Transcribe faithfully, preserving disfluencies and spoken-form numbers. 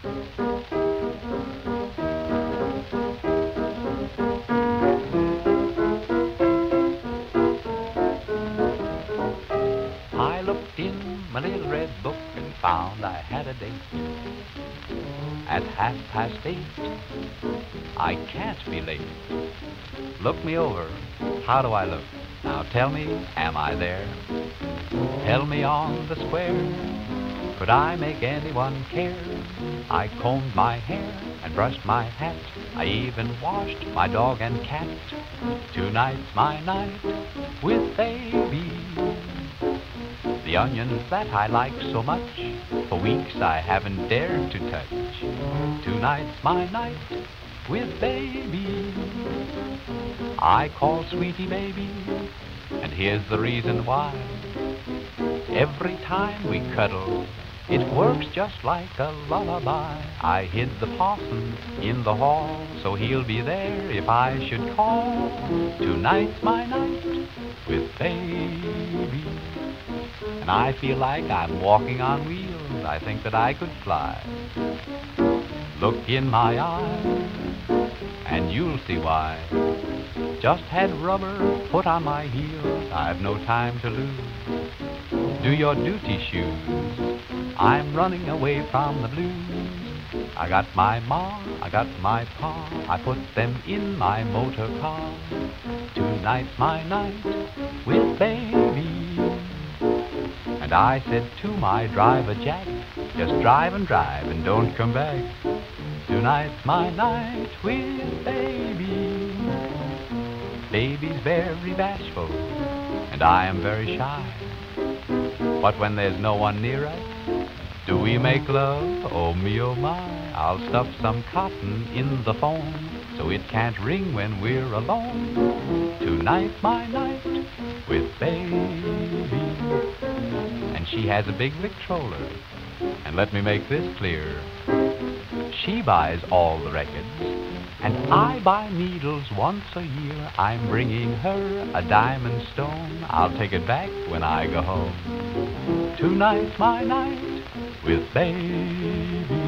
I looked in my little red book and found I had a date at half past eight. I can't be late. Look me over. How do I look? Now tell me, am I there? Tell me on the square. Could I make anyone care? I combed my hair and brushed my hat. I even washed my dog and cat. Tonight's my night with baby. The onions that I like so much, for weeks I haven't dared to touch. Tonight's my night with baby. I call Sweetie baby, and here's the reason why. Every time we cuddle, it works just like a lullaby. I hid the parson in the hall, so he'll be there if I should call. Tonight's my night with baby. And I feel like I'm walking on wheels. I think that I could fly. Look in my eyes, and you'll see why. Just had rubber put on my heels. I've no time to lose. Do your duty, shoes. I'm running away from the blues. I got my ma, I got my pa. I put them in my motor car. Tonight's my night with baby. And I said to my driver, Jack, just drive and drive and don't come back. Tonight's my night with baby. Baby's very bashful, and I am very shy. But when there's no one near us, do we make love? Oh me, oh my. I'll stuff some cotton in the phone, so it can't ring when we're alone. Tonight's my night with baby. And she has a big Victrola, and let me make this clear. She buys all the records, and I buy needles once a year. I'm bringing her a diamond stone. I'll take it back when I go home. Tonight's my night with baby.